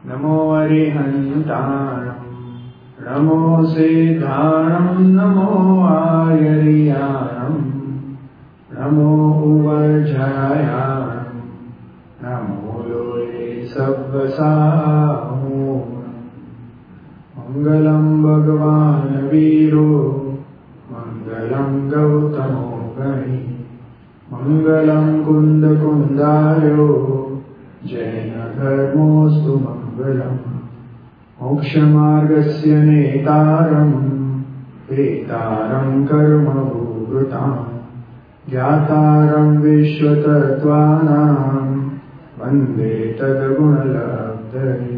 नमो अरिहन्ताणं नमो सिद्धाणं नमो आयर्याणं नमो उवर्जयाणं नमो लोये सब्बसाहो मंगलं भगवान् वीरो मंगलं गौतमो गणी मंगलं कुन्दकुन्दायो जैन धर्मोऽस्तु मंगलम् मोक्षमार्गस्य नेतारं वेतारं कर्मभूभृतां ज्ञातारं विश्वतत्त्वानां वन्दे तद्गुणलब्धये।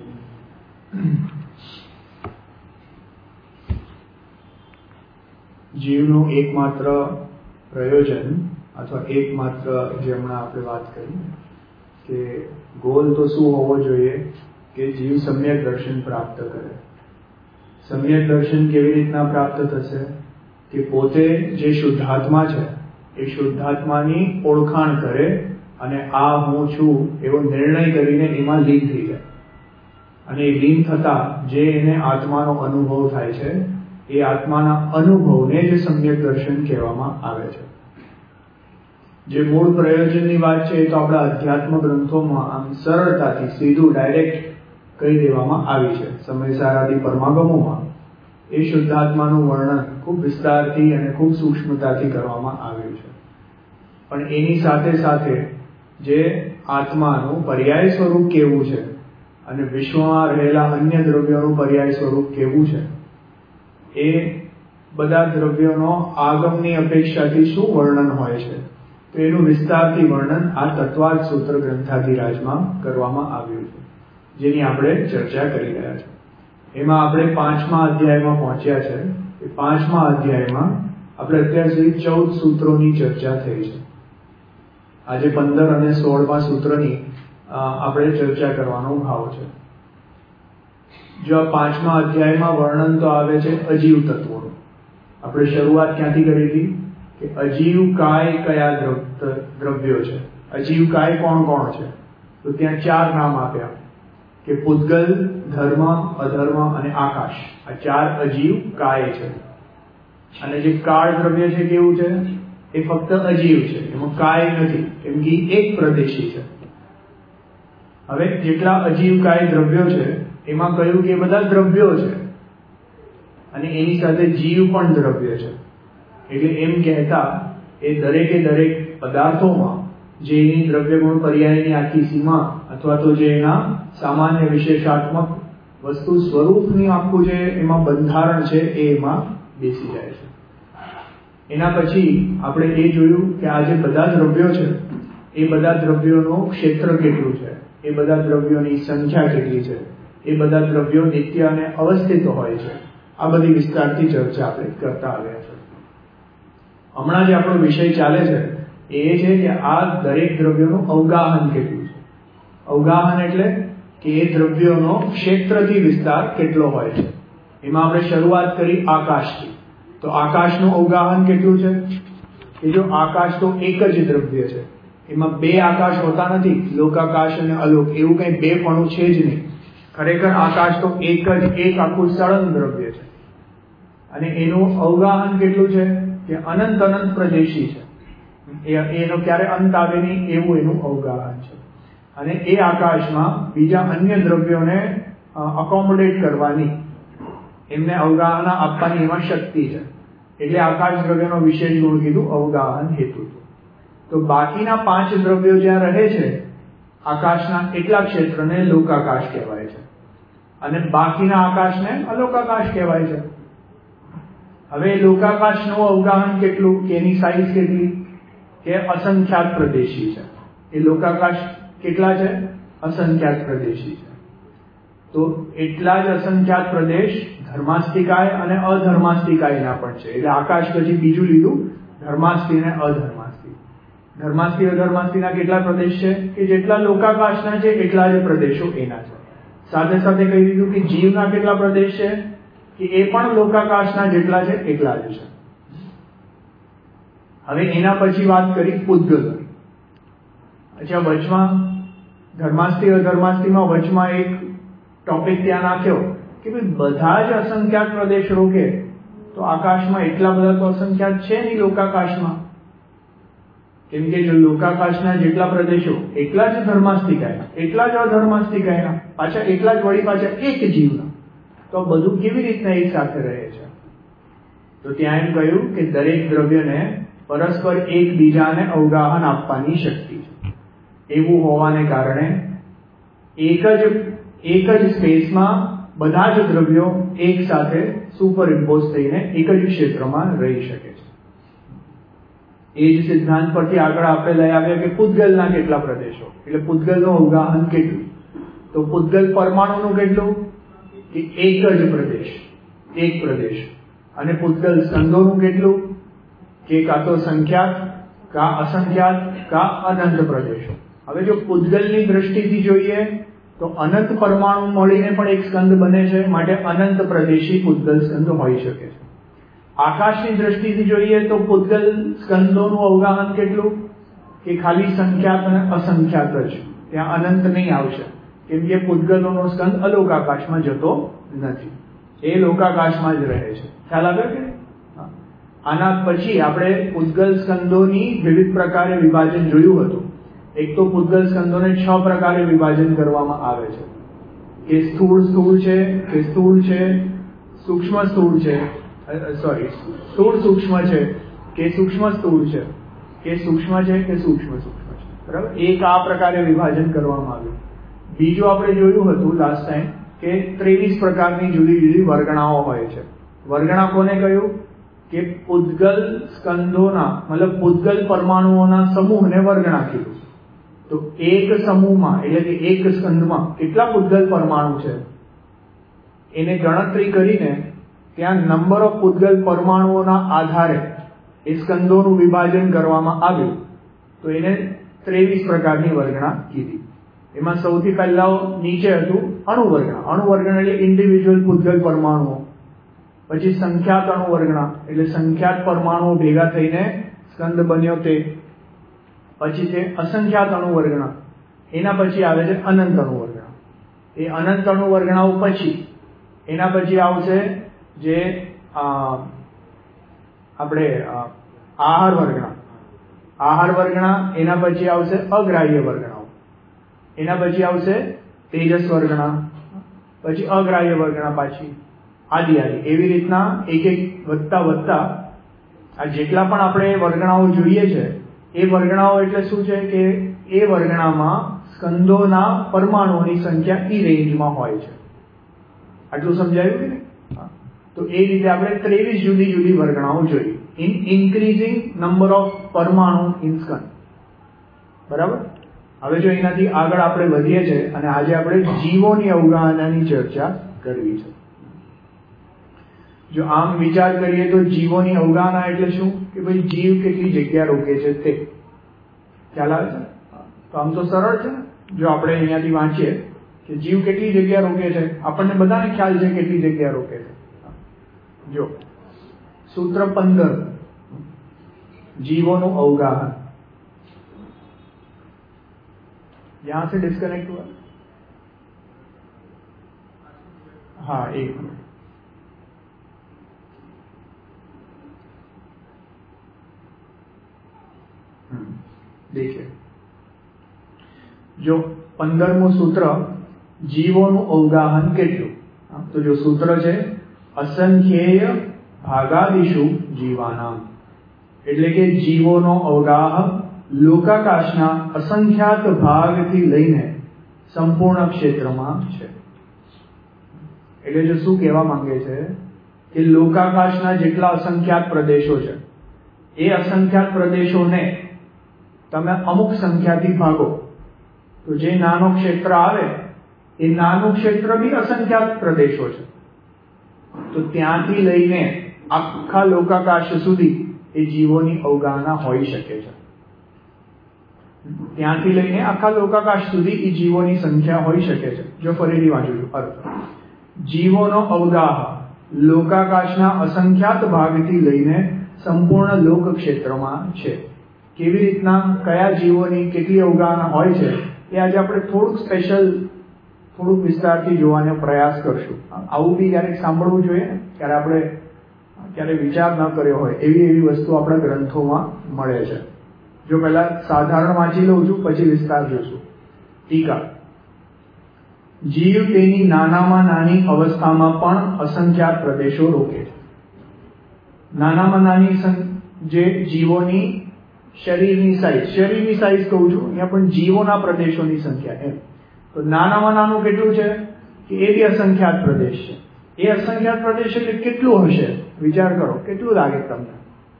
જીવનું એકમાત્ર પ્રયોજન અથવા એકમાત્ર જે હમણાં આપણે વાત કરી કે ગોલ તો શું હોવો જોઈએ કે જીવ સમ્યક દર્શન પ્રાપ્ત કરે. સમ્યક દર્શન કેવી રીતના પ્રાપ્ત થશે કે પોતે જે શુદ્ધાત્મા છે એ શુદ્ધાત્માની ઓળખાણ કરે અને આ હું છું એવો નિર્ણય કરીને એમાં લીન થઈ જાય અને એ લીન થતા જે એને આત્માનો અનુભવ થાય છે એ આત્માના અનુભવને જે સમ્યક દર્શન કહેવામાં આવે છે. જે મૂળ પ્રયોજનની વાત છે એ તો આપણા અધ્યાત્મ ગ્રંથોમાં આમ સરળતાથી સીધું ડાયરેક્ટ કહી દેવામાં આવી છે. સમયસારાદી પરમાગમોમાં એ શુદ્ધાત્માનું વર્ણન ખૂબ વિસ્તારથી અને ખૂબ સૂક્ષ્મતાથી કરવામાં આવ્યું છે. પણ એની સાથે સાથે જે આત્માનું પર્યાય સ્વરૂપ કેવું છે અને વિશ્વમાં રહેલા અન્ય દ્રવ્યોનું પર્યાય સ્વરૂપ કેવું છે એ બધા દ્રવ્યોનો આગમની અપેક્ષાથી શું વર્ણન હોય છે તો એનું વિસ્તારથી વર્ણન આ તત્વાર્થ સૂત્ર ગ્રંથાધિરાજમાં કરવામાં આવ્યું છે, જેની આપણે ચર્ચા કરી રહ્યા છીએ. એમાં આપણે 5મા અધ્યાયમાં પહોંચ્યા છે. એ 5મા અધ્યાયમાં આપણે અત્યાર સુધી 14 સૂત્રોની ચર્ચા થઈ છે. આજે 15 અને 16મા સૂત્રની આપણે ચર્ચા કરવાનો ભાવ છે. જો આ 5મા અધ્યાયમાં વર્ણન તો આવે છે અજીવ તત્વોનું. આપણે શરૂઆત ક્યાંથી કરી હતી કે અજીવ કાય કયા દ્રવ્યો છે, અજીવ કાય કોણ કોણ છે, તો ત્યાં 4 નામ આપ્યા કે પૂતગલ, ધર્મ, અધર્મ અને આકાશ. આ 4 અજીવ કાય છે. અને જે કાળ દ્રવ્ય છે કેવું છે એ ફક્ત અજીવ છે, એમાં કાય નથી, કેમ કે એક પ્રદેશી છે. હવે જેટલા અજીવ કાય દ્રવ્યો છે એમાં કહ્યું કે બધા દ્રવ્યો છે અને એની સાથે જીવ પણ દ્રવ્ય છે. એટલે એમ કહેતા એ દરેકે દરેક પદાર્થોમાં જે એની દ્રવ્ય ગુણ પર્યાયની આખી સીમા અથવા તો જે એના સામાન્ય વિશેષાત્મક વસ્તુ સ્વરૂપની આખું જે એમાં બંધારણ છે એ એમાં બેસી જાય છે. એના પછી આપણે એ જોયું કે આ જે બધા દ્રવ્યો છે એ બધા દ્રવ્યોનું ક્ષેત્ર કેટલું છે, એ બધા દ્રવ્યોની સંખ્યા કેટલી છે, એ બધા દ્રવ્યો નિત્ય અને અવસ્થિત હોય છે. આ બધી વિસ્તારથી ચર્ચા આપણે કરતા આવ્યા છે. હમણાં જે આપણો વિષય ચાલે છે એ છે કે આ દરેક દ્રવ્યોનું અવગાહન કેટલું છે. અવગાહન એટલે કે એ દ્રવ્યોનો ક્ષેત્રથી વિસ્તાર કેટલો હોય છે. એમાં આપણે શરૂઆત કરી આકાશથી. તો આકાશનું અવગાહન કેટલું છે કે જો આકાશ તો એક જ દ્રવ્ય છે, એમાં 2 આકાશ હોતા નથી, લોકાકાશ અને અલોક, એવું કઈ 2 પણું છે જ નહીં. ખરેખર આકાશ તો એક આખું સળંગ દ્રવ્ય છે અને એનું અવગાહન કેટલું છે કે અનંત પ્રદેશી છે. એનો ક્યારે અંત આવે નહીં એવું એનું અવગાહન છે. અને એ આકાશમાં બીજા અન્ય દ્રવ્યોને અકોમોડેટ કરવાની, એમને અવગાહન આપવાની એમાં શક્તિ છે. એટલે આકાશ દ્રવ્યનો વિશેષ ગુણ કીધું અવગાહન હેતુ. તો બાકીના 5 દ્રવ્યો જ્યાં રહે છે આકાશના એટલા ક્ષેત્રને લોકાકાશ કહેવાય છે અને બાકીના આકાશને અલોકાકાશ કહેવાય છે. હવે લોકાકાશનું અવગાહન કેટલું કે એની સાઈઝ કેટલી કે અસંખ્યાત પ્રદેશી છે. એ લોકાકાશ કેટલા છે? અસંખ્યાત પ્રદેશી છે. તો એટલા જ અસંખ્યાત પ્રદેશ ધર્માસ્તિકાય અને અધર્માસ્તિકાયના પણ છે. એટલે આકાશ પછી બીજું લીધું ધર્માસ્તિ અને અધર્માસ્તિ. ધર્માસ્તિ અધર્માસ્તિના કેટલા પ્રદેશ છે કે જેટલા લોકાકાશના છે એટલા જ પ્રદેશો એના છે. સાથે સાથે કહી દીધું કે જીવના કેટલા પ્રદેશ છે કે એ પણ લોકાકાશના જેટલા છે એટલા જ છે. હવે એના પછી વાત કરી પૂતગલોની. અચ્છા, વચમાં ધર્માસ્તિ અધર્માસ્તિમાં વચમાં એક ટોપિક ત્યાં નાખ્યો કે ભાઈ બધા જ અસંખ્યાત પ્રદેશ રોકે તો આકાશમાં એટલા બધા તો અસંખ્યાત છે નહીં લોકાકાશમાં. કેમ કે જો લોકાકાશના જેટલા પ્રદેશો એટલા જ ધર્માસ્તિકાયના, એટલા જ અધર્માસ્તિકાયના, પાછા એટલા જ વળી પાછા એક જીવના, તો બધું કેવી રીતના એક સાથે રહે છે? તો ત્યાં એમ કહ્યું કે દરેક દ્રવ્યને પરસ્પર એકબીજાને અવગાહન આપવાની શક્તિ છે. એવું હોવાને કારણે એક જ સ્પેસમાં બધા જ દ્રવ્યો એક સાથે સુપરઇમ્પોઝ થઈને એક જ ક્ષેત્રમાં રહી શકે છે. એ જ સિદ્ધાંત પરથી આગળ આપણે લઈ આવ્યા કે પૂતગલના કેટલા પ્રદેશો, એટલે પૂતગલનું અવગાહન કેટલું, તો પૂતગલ પરમાણુનું કેટલું કે એક જ પ્રદેશ, એક પ્રદેશ, અને પૂતગલ સ્કંદોનું કેટલું કે કાં તો સંખ્યાત, કાં અસંખ્યાત, કાં અનંત પ્રદેશો. હવે જો પૂતગલની દ્રષ્ટિથી જોઈએ તો અનંત પરમાણુ મળીને પણ એક સ્કંદ બને છે, માટે અનંત પ્રદેશી પૂતગલ સ્કંદ હોઈ શકે છે. આકાશની દ્રષ્ટિથી જોઈએ તો પૂતગલ સ્કંદોનું અવગાહન કેટલું કે ખાલી સંખ્યાત અને અસંખ્યાત જ, ત્યાં અનંત નહીં આવશે, કેમ કે પૂતગલોનો સ્કંદ અલોકાકાશમાં જતો નથી, એ લોકાકાશમાં જ રહે છે. ખ્યાલ આવે કે આના પછી આપણે પૂતગલ સ્કંદોની વિવિધ પ્રકારે વિભાજન જોયું હતું. એક તો પૂતગલ સ્કંદોને 6 પ્રકારે વિભાજન કરવામાં આવે છે કે સ્થૂળ છે, કે સ્થૂળ છે, સૂક્ષ્મ સ્થૂળ છે, સ્થૂળ સૂક્ષ્મ છે, કે સૂક્ષ્મ સ્થૂળ છે, કે સૂક્ષ્મ છે, કે સૂક્ષ્મ સૂક્ષ્મ છે. બરાબર, એક આ પ્રકારે વિભાજન કરવામાં આવ્યું. બીજું આપણે જોયું હતું લાસ્ટ ટાઈમ કે 23 પ્રકારની જુદી જુદી વર્ગણાઓ હોય છે. વર્ગણા કોને કહ્યું કે પૂતગલ સ્કંદોના મતલબ પૂતગલ પરમાણુઓના સમૂહને વર્ગણા કીધું. તો એક સમૂહમાં એટલે કે એક સ્કંદમાં કેટલા પૂતગલ પરમાણુ છે એને ગણતરી કરીને ત્યાં નંબર ઓફ પૂતગલ પરમાણુઓના આધારે એ સ્કંદોનું વિભાજન કરવામાં આવ્યું, તો એને 23 પ્રકારની વર્ગણા કીધી. એમાં સૌથી પહેલા નીચે હતું અણુવર્ગણા. અણુવર્ગણા એટલે ઇન્ડિવિજ્યુઅલ પૂતગલ પરમાણુઓ. પછી સંખ્યાત અણુવર્ગણા એટલે સંખ્યાત પરમાણુઓ ભેગા થઈને સ્કંદ બન્યો તે. પછી છે અસંખ્યાત અણુવર્ગણા, એના પછી આવે છે અનંત અણુવર્ગણા. એ અનંત અણુવર્ગણાઓ પછી એના પછી આવશે જે આપણે આહાર વર્ગણા. આહાર વર્ગણા એના પછી આવશે અગ્રાહ્ય વર્ગણાઓ, એના પછી આવશે તેજસ વર્ગણા, પછી અગ્રાહ્ય વર્ગણા, પાછી આદિ એવી રીતના એક એક વધતા આ જેટલા પણ આપણે વર્ગણાઓ જોઈએ છે એ વર્ગણાઓ એટલે શું છે કે એ વર્ગણામાં સ્કંદોના પરમાણુઓની સંખ્યા ઈ રેન્જમાં હોય છે. આટલું સમજાયું કે નહીં? તો એ રીતે આપણે 23 જુદી જુદી વર્ગણાઓ જોઈ ઇન ઇન્ક્રીઝિંગ નંબર ઓફ પરમાણુ ઇન સ્કંદ. બરાબર. હવે જો એનાથી આગળ આપણે વધીએ છીએ અને આજે આપણે જીવોની અવગાહનાની ચર્ચા કરવી છે. જો આમ વિચાર કરીએ તો જીવોની અવગાહના એટલે શું કે ભાઈ જીવ કેટલી જગ્યા રોકે છે તે ખ્યાલ આવે છે? તો આમ તો સરળ છે. જો આપણે અહીંયાથી વાંચીએ કે જીવ કેટલી જગ્યા રોકે છે, આપણને બધાને ખ્યાલ છે કેટલી જગ્યા રોકે છે. જો સૂત્ર 15 जीवों अवगाहन, यहां से डिस्कनेक्ट हुआ. हाँ, एक मिनट. देखिए, जो 15મું सूत्र जीवोનું अवगाहन કેટલું, તો જો સૂત્ર છે અસંખ્યેય ભાગાદિષુ જીવાનામ, એટલે કે જીવોનો અવગાહ લોકાકાશના અસંખ્યાત ભાગથી લઈને સંપૂર્ણ ક્ષેત્રમાં છે. એટલે જો શું કહેવા માંગે છે કે લોકાકાશના જેટલા અસંખ્યાત પ્રદેશો છે એ અસંખ્યાત પ્રદેશોને તમે અમુક સંખ્યાથી ભાગો તો જે નાનો ક્ષેત્ર આવે એ નાનું ક્ષેત્ર બી અસંખ્યાત પ્રદેશો છે. તો ત્યાંથી લઈને આખા લોકાકાશ સુધી એ જીવોની અવગાહના હોઈ શકે છે. ત્યાંથી લઈને આખા લોકાકાશ સુધી એ જીવોની સંખ્યા હોઈ શકે છે. જો ફરીથી વાંચું છું અર્થ, જીવોનો અવગાહ લોકાકાશના અસંખ્યાત ભાગથી લઈને સંપૂર્ણ લોક ક્ષેત્રમાં છે. કેવી રીતના કયા જીવોની કેટલી અવગાહના હોય છે એ આજે આપણે થોડુંક સ્પેશિયલ થોડુંક વિસ્તારથી જોવાનો પ્રયાસ કરશું. આવું બી ક્યારેક સાંભળવું જોઈએ ને, ત્યારે આપણે ક્યારે વિચાર ન કર્યો હોય એવી વસ્તુ આપણા ગ્રંથોમાં મળે છે. જો પહેલા સાધારણ વાંચી લઉં છું, પછી વિસ્તાર જોશું. ટીકા: જીવ તેની નાનામાં નાની અવસ્થામાં પણ અસંખ્યાત પ્રદેશો રોકે છે. નાનામાં નાની જે જીવોની શરીરની સાઈઝ કહું છું, અહીંયા પણ જીવોના પ્રદેશોની સંખ્યા એમ. તો નાનામાં નાનું કેટલું છે કે એ બી અસંખ્યાત પ્રદેશ છે. એ અસંખ્યાત પ્રદેશ એટલે કેટલું હશે? વિચાર કરો, કેટલું લાગે તમને?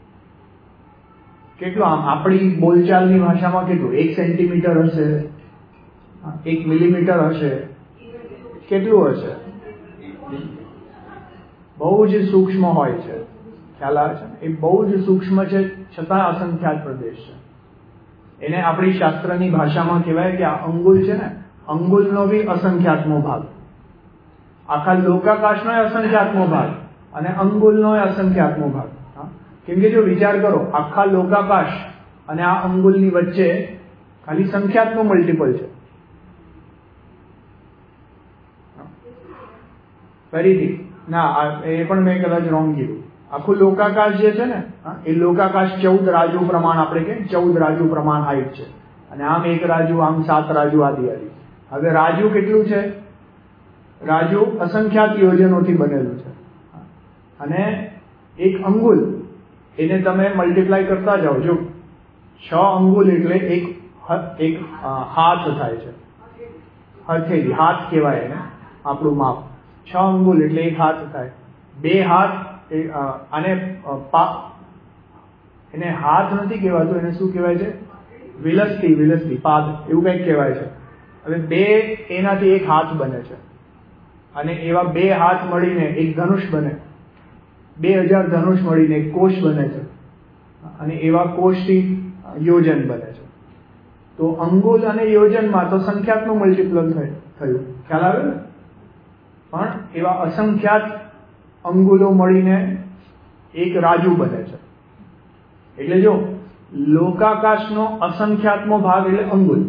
કેટલું આમ આપણી બોલચાલની ભાષામાં કેટલું? 1 સેન્ટીમીટર હશે, 1 મિલીમીટર હશે, કેટલું હશે? બહુ જ સૂક્ષ્મ હોય છે. ખ્યાલ આવે છે? એ બહુ જ સૂક્ષ્મ છે, છતાં અસંખ્યાત પ્રદેશ છે. એને આપણી શાસ્ત્રની ભાષામાં કહેવાય કે આ અંગુલ છે ને, અંગુલનો બી અસંખ્યાતમો ભાગ. આખા લોકાકાશનો અસંખ્યાતમો ભાગ અને અંગુલનો અસંખ્યાતમો ભાગ. કેમ કે જો વિચાર કરો, આખા લોકાકાશ અને આ અંગુલની વચ્ચે ખાલી સંખ્યાતનું મલ્ટિપલ છે. ફરીથી ના, એ પણ મેં કદાચ રોંગ કીધું. આખું લોકાકાશ જે છે ને, એ લોકાકાશ 14 રાજુ પ્રમાણ, આપણે કે 14 રાજુ પ્રમાણ હાઈટ છે. અને આમ 1 રાજુ, આમ 7 રાજુ, આદિ. હવે રાજુ કેટલું છે? રાજુ અસંખ્યાત યોજનોથી બનેલું છે. અને 1 અંગુલ, એને તમે મલ્ટીપ્લાય કરતા જાઓ. જો 6 અંગુલ એટલે એક હાથ થાય છે. હથેળી, હાથ કહેવાય એને, આપણું માપ. 6 અંગુલ એટલે 1 હાથ થાય. 2 હાથ, આને એને હાથ નથી કહેવાતું, એને શું કહેવાય છે? વિલસ્તી, પાદ, એવું કંઈક કહેવાય છે. હવે 2 એનાથી 1 હાથ બને છે. અને એવા 2 હાથ મળીને 1 ધનુષ બને. 2000 ધનુષ મળીને 1 કોષ બને છે. અને એવા કોષથી યોજન બને છે. તો અંગુલ અને યોજનમાં તો સંખ્યાતનું મલ્ટિપલ થયું. ખ્યાલ આવે ને? પણ એવા અસંખ્યાત અંગુલો મળીને 1 રાજુ બને છે. એટલે જો લોકાકાશનો અસંખ્યાતમો ભાગ એટલે અંગુલ,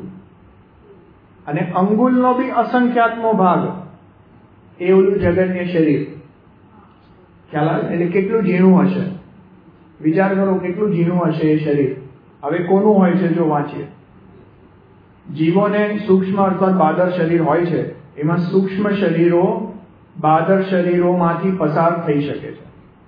અને અંગુલનો બી અસંખ્યાતમો ભાગ એ ઓલું જગન્ય શરીર. ખ્યાલ આવે? એટલે કેટલું ઝીણું હશે? વિચાર કરો, કેટલું ઝીણું હશે એ શરીર. હવે કોનું હોય છે? જો વાંચીએ, જીવોને સૂક્ષ્મ અર્થાત બાદર શરીર હોય છે. એમાં સૂક્ષ્મ શરીરો બાદર શરીરોમાંથી પસાર થઈ શકે છે.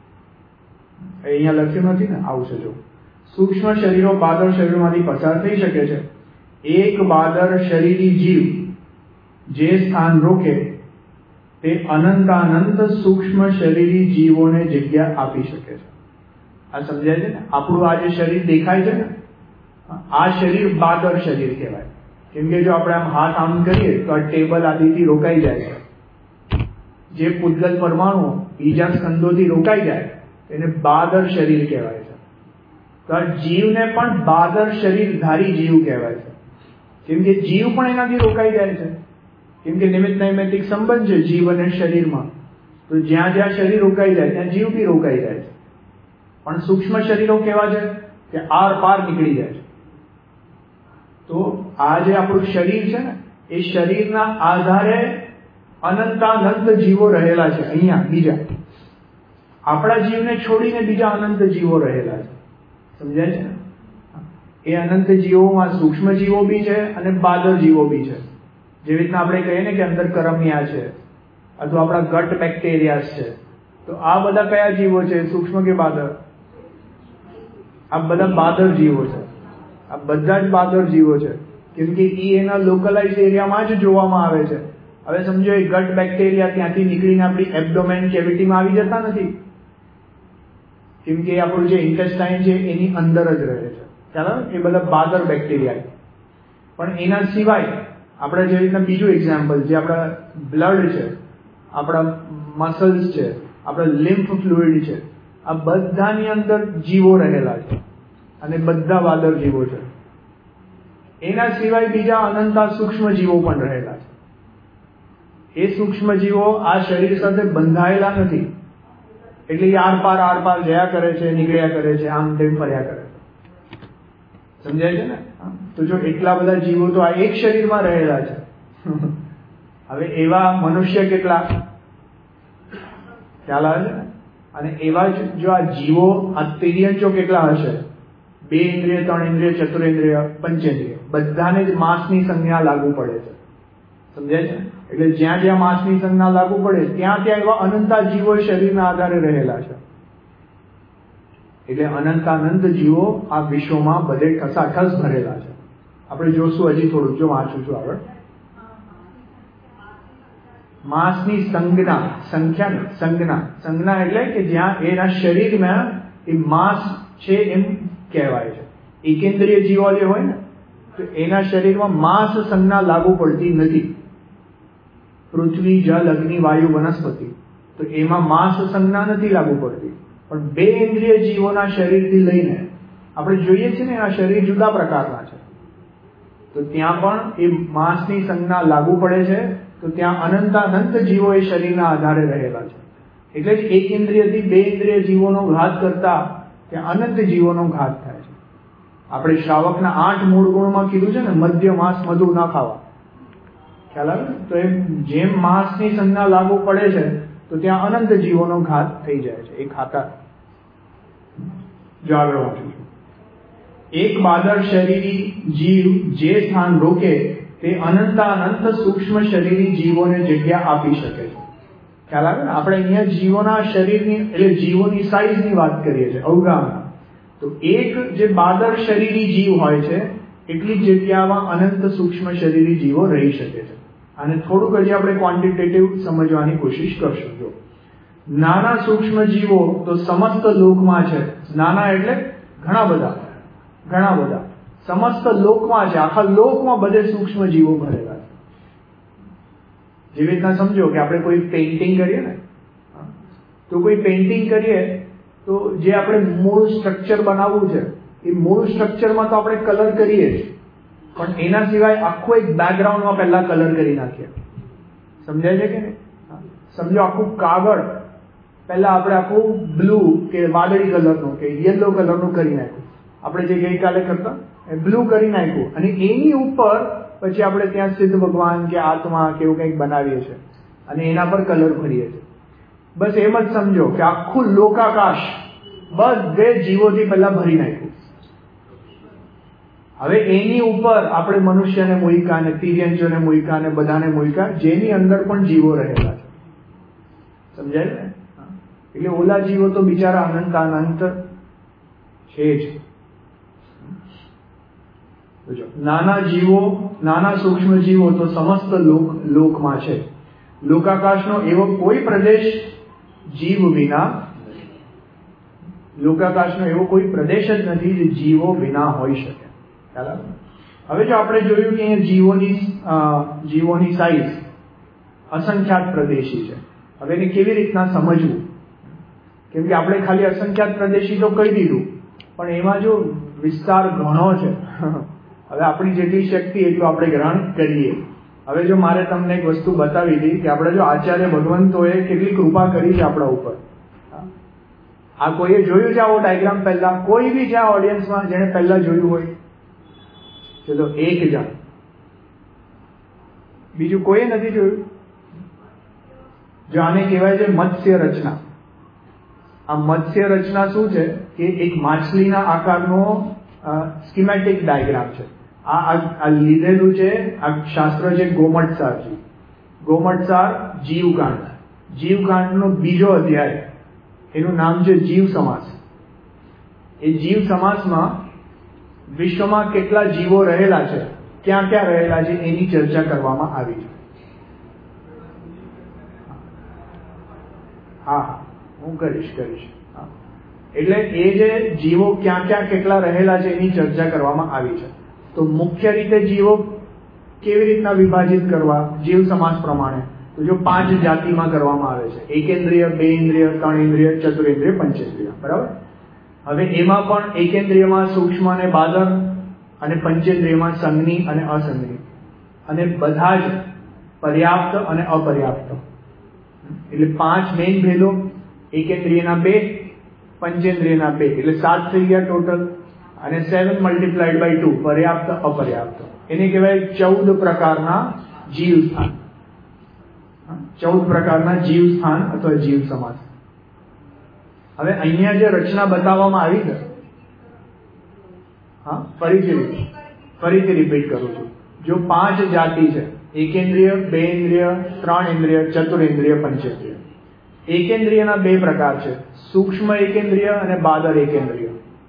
અહીંયા લખ્યું નથી ને, આવશે જો. સૂક્ષ્મ શરીરો બાદર શરીરોમાંથી પસાર થઈ શકે છે. એક બાદર શરીરી જીવ જે સ્થાન રોકે તે અનંતાનંત સૂક્ષ્મ શરીરી જીવોને જગ્યા આપી શકે છે. આ સમજાય છે ને? આપણું આ જે શરીર દેખાય છે ને, આ શરીર બાદર શરીર કહેવાય. કેમ કે જો આપણે આમ હાથ આમ કરીએ તો આ ટેબલ આદિથી રોકાઈ જાય છે. જે પૂતગલ પરમાણુ બીજા સ્કંદોથી રોકાઈ જાય એને બાદર શરીર કહેવાય છે. તો આ જીવને પણ બાદર શરીર ધારી જીવ કહેવાય છે. કેમ કે જીવ પણ એનાથી રોકાઈ જાય છે. કેમ કે નિમિત્ત નૈમિત્તિક સંબંધ છે જીવ અને શરીરમાં. તો જ્યાં જ્યાં શરીર રોકાઈ જાય ત્યાં જીવ બી રોકાઈ જાય છે. પણ સૂક્ષ્મ શરીરો કેવા છે કે આર પાર નીકળી જાય છે. તો આ જે આપણું શરીર છે ને, એ શરીરના આધારે અનંતાનંત જીવો રહેલા છે. અહીંયા બીજા આપણા જીવને છોડીને બીજા અનંત જીવો રહેલા છે. સમજાય છે ને? એ અનંત જીવોમાં સૂક્ષ્મ જીવો બી છે અને બાદર જીવો બી છે. જેવી રીતના આપણે કહીએ ને કે અંદર કરમિયા છે અથવા આપણા ગટ બેક્ટેરિયાસ છે. તો આ બધા કયા જીવો છે? સૂક્ષ્મ કે બાદર? આ બધા બાદર જીવો છે. આ બધા જ બાદર જીવો છે. કેમ કે એના લોકલાઇઝ એરિયામાં જ જોવામાં આવે છે. હવે સમજો એ ગટ બેક્ટેરિયા ત્યાંથી નીકળીને આપણી એબ્ડોમેન કેવિટીમાં આવી જતા નથી. કેમ કે આપણું જે ઇન્ટેસ્ટાઇન છે એની અંદર જ રહે છે. ચાલો, એ બધા બાદર બેક્ટેરિયા. પણ એના સિવાય આપણે જે રીતના બીજું એક્ઝામ્પલ, જે આપણા બ્લડ છે, આપણા મસલ્સ છે, આપણા લિમ્ફ ફ્લુઇડ છે, આ બધાની અંદર જીવો રહેલા છે અને બધા બાદર જીવો છે. એના સિવાય બીજા અનંતા સૂક્ષ્મ જીવો પણ રહેલા છે. એ સૂક્ષ્મ જીવો આ શરીર સાથે બંધાયેલા નથી. એટલે એ આર પાર જયા કરે છે, નીકળ્યા કરે છે, આમ તેમ ફર્યા કરે છે. સમજાય છે ને? તો જો એટલા બધા જીવો તો આ એક શરીરમાં રહેલા છે. હવે એવા મનુષ્ય કેટલા ખ્યાલ આવે છે ને? અને એવા જ જો આ જીવો, આ તિર્યંચો કેટલા હશે? 2 ઇન્દ્રિય, 3 ઇન્દ્રિય, ચતુરેન્દ્રિય, પંચેન્દ્રિય, બધાને જ માસની સંજ્ઞા લાગુ પડે છે. સમજાય છે? એટલે જ્યાં જ્યાં માસની સંજ્ઞા લાગુ પડે ત્યાં ત્યાં એવા અનંતા જીવો શરીરના આધારે રહેલા છે. એટલે અનંતાનંત જીવો આ વિશ્વમાં બધે ઠસાઠસ ભરેલા છે. આપણે જોશું હજી થોડુંક, જો વાંચું છું આગળ. માસની સંજ્ઞા, સંજ્ઞા એટલે કે જ્યાં એના શરીરમાં એ માસ છે એમ કહેવાય છે. એકેન્દ્રિય જીવો જે હોય ને, તો એના શરીરમાં માસ સંજ્ઞા લાગુ પડતી નથી. પૃથ્વી, જલ, અગ્નિ, વાયુ, વનસ્પતિ, તો એમાં માસ સંજ્ઞા નથી લાગુ પડતી. પણ 2 ઇન્દ્રિય જીવોના શરીરથી લઈને આપણે જોઈએ છીએ ને, આ શરીર જુદા પ્રકારના છે, તો ત્યાં પણ એ માસની સંજ્ઞા લાગુ પડે છે. તો ત્યાં અનંતાનંત જીવો એ શરીરના આધારે રહેલા છે. એટલે જ 1 ઇન્દ્રિયથી 2 ઇન્દ્રિય જીવોનો ઘાત કરતા ત્યાં અનંત જીવોનો ઘાત થાય છે. આપણે શ્રાવકના 8 મૂળ ગુણમાં કીધું છે ને, મધ્ય માંસ મધુ ના ખાવા. ખ્યાલ આવે? તો એ જેમ માંસની સંજ્ઞા લાગુ પડે છે તો ત્યાં અનંત જીવોનો ઘાત થઈ જાય છે. એ ખાતા જો આગળ વાંચું છું. એક બાદર શરીરી જીવ જે સ્થાન રોકે તે અનંતાનંત સૂક્ષ્મ શરીરી જીવોને જગ્યા આપી શકે છે. ખ્યાલ આવે ને? આપણે અહીંયા જીવોના શરીરની, એટલે જીવોની સાઈઝની વાત કરીએ છીએ, અવગાહના. તો એક જે બાદર શરીરી જીવ હોય છે એટલી જગ્યામાં અનંત સૂક્ષ્મ શરીરી જીવો રહી શકે છે. અને થોડુંક હજી આપણે ક્વોન્ટિટેટિવ સમજવાની કોશિશ કરશું. જો નાના સૂક્ષ્મ જીવો તો સમસ્ત લોકમાં છે. નાના એટલે ઘણા બધા, સમસ્ત લોકમાં છે. આખા લોકમાં બધે સૂક્ષ્મ જીવો ભરેલા છે. જેવી રીતના સમજો કે આપણે કોઈ પેઇન્ટિંગ કરીએ ને, તો કોઈ પેઇન્ટિંગ કરીએ તો જે આપણે મૂળ સ્ટ્રક્ચર બનાવવું છે, એ મૂળ સ્ટ્રક્ચરમાં તો આપણે કલર કરીએ જ, પણ એના સિવાય આખો એક બેકગ્રાઉન્ડમાં પહેલા કલર કરી નાખીએ. સમજાય છે કે નહીં? સમજો આખું કાગળ પહેલા આપણે આખું બ્લુ કે વાદળી કલરનું કે યલો કલરનું કરી નાખ્યું. આપણે જે ગઈકાલે કરતા એ બ્લુ કરી નાખ્યું, અને એની ઉપર પછી આપણે ત્યાં સિદ્ધ ભગવાન કે આત્મા કે એવું કંઈક બનાવીએ છીએ અને એના પર કલર ભરીએ છીએ. બસ એમ જ સમજો કે આખું લોકાકાશ બધે જીવોથી પહેલા ભરી નાખ્યું. હવે એની ઉપર આપણે મનુષ્યને મૂક્યા ને તિર્યંચોને મૂક્યા ને બધાને મૂક્યા, જેની અંદર પણ જીવો રહેલા છે. સમજાય ને? એટલે ઓલા જીવો તો બિચારા અનંતાનંત છે જ. નાના જીવો, નાના સૂક્ષ્મ જીવો તો સમસ્ત લોકમાં છે. લોકાકાશનો એવો કોઈ પ્રદેશ જીવ વિના, લોકાકાશનો એવો કોઈ પ્રદેશ જ નથી જે જીવો વિના હોઈ શકે. હવે જો આપણે જોયું કે અહીંયા જીવોની સાઈઝ અસંખ્યાત પ્રદેશી છે. હવે એને કેવી રીતના સમજવું? કેમ કે આપણે ખાલી અસંખ્યાત પ્રદેશી તો કહી દીધું, પણ એમાં જો વિસ્તાર ઘણો છે. હવે આપણી જેટલી શક્તિ એટલું આપણે ગ્રહણ કરીએ. હવે જો મારે તમને એક વસ્તુ બતાવી હતી કે આપણે જો આચાર્ય ભગવંતોએ કેટલી કૃપા કરી છે આપણા ઉપર. આ કોઈએ જોયું છે આવો ડાયગ્રામ પહેલા? કોઈ બી છે ઓડિયન્સમાં જેને પહેલા જોયું હોય? ચલો એક જણ. બીજું કોઈ નથી જોયું? જો આને કહેવાય છે મત્સ્ય રચના. આ મત્સ્ય રચના શું છે કે એક માછલીના આકારનો સ્કીમેટિક ડાયાગ્રામ છે. આ લીધેલું છે, આ શાસ્ત્ર છે ગોમટસારજી. ગોમટસાર જીવકાંડ, જીવકાંડનો બીજો અધ્યાય, એનું નામ છે જીવ સમાસ. એ જીવ સમાસમાં વિશ્વમાં કેટલા જીવો રહેલા છે, ક્યાં ક્યાં રહેલા છે, એની ચર્ચા કરવામાં આવી છે. હા, હું કરીશ. એટલે એ જે જીવો ક્યાં ક્યાં કેટલા રહેલા છે એની ચર્ચા કરવામાં આવી છે. તો મુખ્ય રીતે જીવો કેવી રીતના વિભાજિત કરવા જીવ સમાસ પ્રમાણે? તો જો 5 જાતિમાં કરવામાં આવે છે. એકેન્દ્રિય, 2 ઇન્દ્રિય, 3 ઇન્દ્રિય, ચતુરેન્દ્રિય, પંચેન્દ્રિય. બરાબર? હવે એમાં પણ એકેન્દ્રિયમાં સૂક્ષ્મ અને બાદર, અને પંચેન્દ્રિયમાં સંજ્ઞી અને અસંજ્ઞી, અને બધા જ પર્યાપ્ત અને અપર્યાપ્ત. એટલે 5 મેઇન ભેદો, એકેન્દ્રિયના 2, પંચેન્દ્રિયના 2, એટલે 7 થઈ ગયા ટોટલ. અને 7 મલ્ટીપ્લાઇડ બાય 2, પર્યાપ્ત અપર્યાપ્ત. એને કહેવાય 14 પ્રકારના જીવ સ્થાન. 14 પ્રકારના જીવ સ્થાન અથવા જીવ સમાસ. હવે અહીંયા જે રચના બતાવવામાં આવી છે, ફરીથી રિપીટ કરું છું. જો 5 જાતિ છે, એકેન્દ્રિય, 2 ઇન્દ્રિય, 3 ઇન્દ્રિય, ચતુરેન્દ્રિય, પંચેન્દ્રિય. એકેન્દ્રિયના 2 પ્રકાર છે, સૂક્ષ્મ એકેન્દ્રિય અને બાદર એકેન્દ્રિય.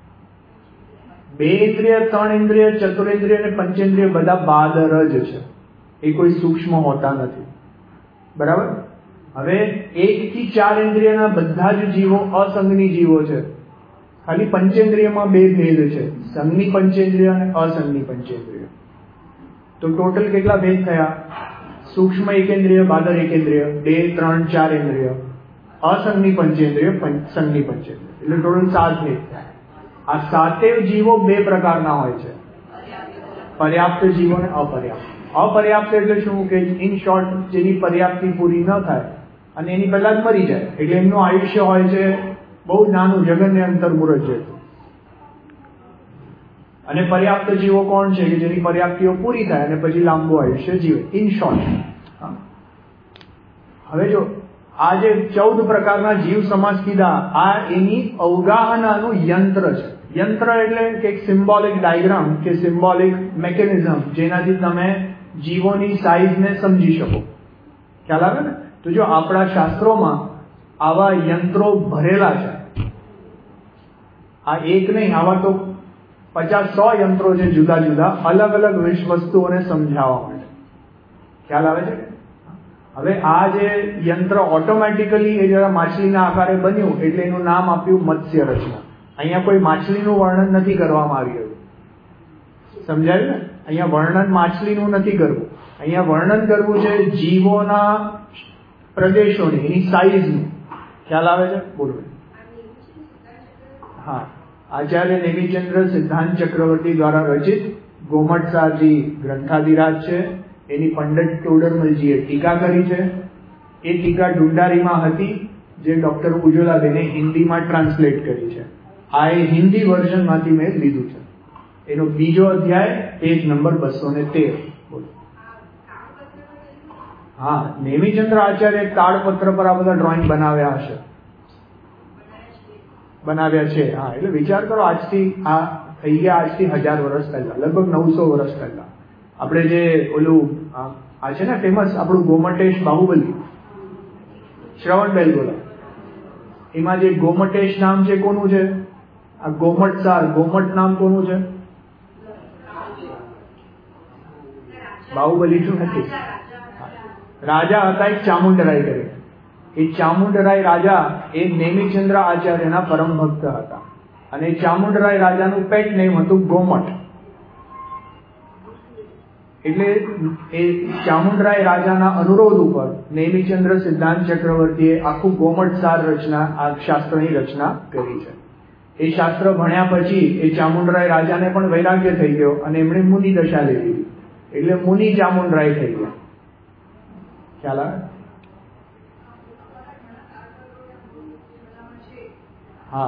2 ઇન્દ્રિય, 3 ઇન્દ્રિય, ચતુરેન્દ્રિય અને પંચેન્દ્રિય બધા બાદર જ છે, એ કોઈ સૂક્ષ્મ હોતા નથી. બરાબર. હવે 1 થી 4 ઇન્દ્રિયના બધા જ જીવો અસંગની જીવો છે. ખાલી પંચેન્દ્રિયમાં 2 ભેદ છે, સંગની પંચેન્દ્રિય અને અસંગની પંચેન્દ્રિય. તો ટોટલ કેટલા ભેદ થયા? સૂક્ષ્મ એકેન્દ્રિય, બાદર એકેન્દ્રિય, 2, 3, 4 ઇન્દ્રિય, અસંગની પંચેન્દ્રિય, સંગની પંચેન્દ્રિય, એટલે ટોટલ 7 ભેદ થયા. આ 7 જીવો 2 પ્રકારના હોય છે, પર્યાપ્ત જીવો અને અપર્યાપ્ત. અપર્યાપ્ત એટલે શું? કે ઇન શોર્ટ, જેની પર્યાપ્તિ પૂરી ન થાય અને એની પહેલા જ મરી જાય, એટલે એમનું આયુષ્ય હોય છે બહુ નાનું, જગનને અંતર મુરત જેટલું. અને પર્યાપ્ત જીવો કોણ છે? કે જેની પર્યાપ્તિઓ પૂરી થાય અને પછી લાંબુ આયુષ્ય જીવે, ઇન શોર્ટ. હવે જો આ જે 14 પ્રકારના જીવ સમાસ કીધા, આ એની અવગાહનાનું યંત્ર છે. યંત્ર એટલે કે એક સિમ્બોલિક ડાયગ્રામ કે સિમ્બોલિક મેકેનિઝમ, જેનાથી તમે જીવોની સાઈઝને સમજી શકો. ખ્યાલ આવે ને? તો જો આપણા શાસ્ત્રોમાં આવા યંત્રો ભરેલા છે, આ એક નહીં, આવા તો 50-100 યંત્રો છે જુદા જુદા, અલગ અલગ વસ્તુઓને સમજાવવા માટે. ખ્યાલ આવે છે? હવે આ જે યંત્ર ઓટોમેટિકલી એ જરા માછલીના આકારે બન્યું, એટલે એનું નામ આપ્યું મત્સ્ય રચના. અહીંયા કોઈ માછલીનું વર્ણન નથી કરવામાં આવ્યું. સમજાયું ને? અહીંયા વર્ણન માછલીનું નથી કરવું, અહીંયા વર્ણન કરવું છે જીવોના પ્રદેશોની, એની સાઈઝનું. ખ્યાલ આવે છે? બોલો. હા, આચાર્ય નેમિચંદ્ર સિદ્ધાંત ચક્રવર્તી દ્વારા રચિત ગોમટસારજી ગ્રંથાધિરાજ છે. એની પંડિત ટોડરમલજીએ ટીકા કરી છે. એ ટીકા ઢુંડારીમાં હતી, જે ડોક્ટર ઉજ્જવલાબેને હિન્દીમાં ટ્રાન્સલેટ કરી છે. આ એ હિન્દી વર્ઝનમાંથી મેં લીધું છે. એનો બીજો અધ્યાય, પેજ નંબર 213. બોલો. હા, નેમિચંદ્ર આચાર્ય તાડપત્ર પર આ બધા ડ્રોઈંગ બનાવ્યા હશે, બનાવ્યા છે. હા, એટલે વિચાર કરો, આજથી આ થઈ ગયા, આજથી 1000 વર્ષ પહેલા, લગભગ 900 વર્ષ પહેલા. આપણે જે ઓલું આ છે ને ફેમસ આપણું ગોમટેશ બાહુબલી, શ્રવણબેલ બોલા, એમાં જે ગોમટેશ નામ છે કોનું છે? આ ગોમટસાર, ગોમટ નામ કોનું છે? બાહુબલીનું નથી. રાજા હતા એક ચામુંડરાય કરીને. એ ચામુંડરાય રાજા એ નેમિચંદ્ર આચાર્યના પરમ ભક્ત હતા, અને ચામુંડરાય રાજાનું પેટ નેમ હતું ગોમટ. એટલે એ ચામુંડરાય રાજાના અનુરોધ ઉપર નેમિચંદ્ર સિદ્ધાંત ચક્રવર્તીએ આખું ગોમટસાર રચના, આ શાસ્ત્રની રચના કરી છે. એ શાસ્ત્ર ભણ્યા પછી એ ચામુંડરાય રાજાને પણ વૈરાગ્ય થઈ ગયો અને એમણે મુનિ દશા લઈ લીધી, એટલે મુનિ ચામુંડરાય થઈ ગયા. ખ્યાલ આવે? હા,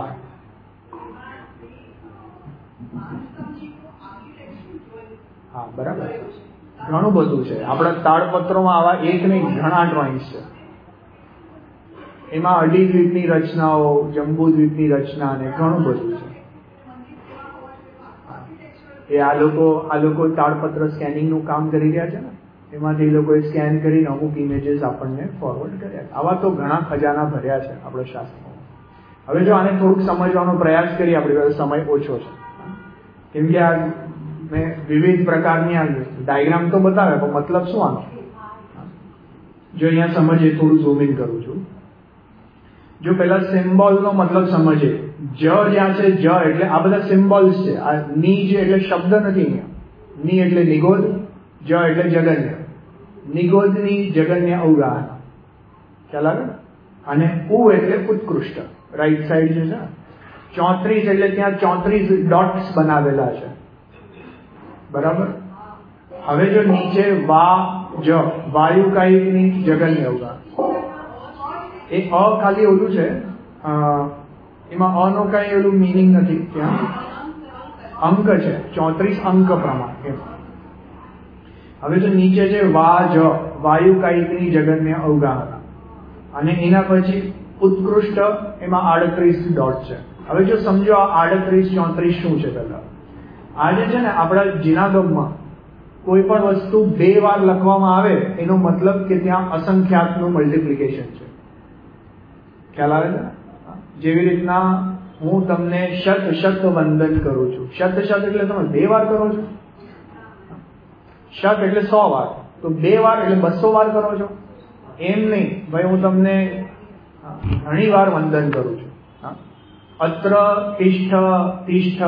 હા, બરાબર. ઘણું બધું છે આપણા તાડપત્રોમાં, આવા એક નહીં ઘણા ડ્રોઈંગ્સ છે. એમાં અડીદ્વીપની રચનાઓ, જંબુદ્વીપની રચના અને ઘણું બધું છે. એ આ લોકો તાડપત્ર સ્કેનિંગનું કામ કરી રહ્યા છે ને, એમાંથી એ લોકોએ સ્કેન કરીને અમુક ઇમેજીસ આપણને ફોરવર્ડ કર્યા. આવા તો ઘણા ખજાના ભર્યા છે આપણા શાસ્ત્રોમાં. હવે જો આને થોડુંક સમજવાનો પ્રયાસ કરીએ, આપણી પાસે સમય ઓછો છે, કેમ કે આ મેં વિવિધ પ્રકારની આ ડાયગ્રામ તો બતાવે, પણ મતલબ શું આનો? જો અહીંયા સમજીએ, થોડું ઝૂમ ઇન કરું છું. જો પેલા સિમ્બોલનો મતલબ સમજીએ, જ જ્યાં છે, જ એટલે આ બધા સિમ્બોલ્સ છે. આ ની છે એટલે શબ્દ નથી અહીંયા. ની એટલે નિગોદ, જ એટલે જગન્ય. નિગોદની જગન્ય અવગાહના. ખ્યાલ આવે? અને ઉ એટલે ઉત્કૃષ્ટ, રાઈટ સાઈડ જે છે. 34 એટલે ત્યાં 34 ડોટ્સ બનાવેલા છે. બરાબર. હવે જો નીચે વા જ, વાયુકાયિકની જગન્ય અવગાહના. એ અ ખાલી ઓલું છે, એમાં અ નો કઈ ઓલું મિનિંગ નથી, ત્યાં અંક છે 34 અંક પ્રમાણે. હવે જો નીચે છે વા જ, વાયુકાયિકની જગન્ય અવગાહના, અને એના પછી ઉત્કૃષ્ટ, એમાં 38 ડોટ છે. હવે જો સમજો આ 38 34 શું છે. પહેલા આજે છે ને આપણા જીનાગમમાં કોઈ પણ વસ્તુ 2 વાર લખવામાં આવે એનો મતલબ કે ત્યાં અસંખ્યાતનું મલ્ટીપ્લિકેશન છે. ખ્યાલ આવે છે? જેવી રીતના હું તમને શત વંદન કરું છું. શત એટલે તમે 2 વાર કરો છો. શત એટલે 100 વાર, તો 2 વાર એટલે 200 વાર કરો છો. એમ નહીં ભાઈ, હું તમને ઘણી વાર વંદન કરું છું. અત્ર તિષ્ઠ ઠ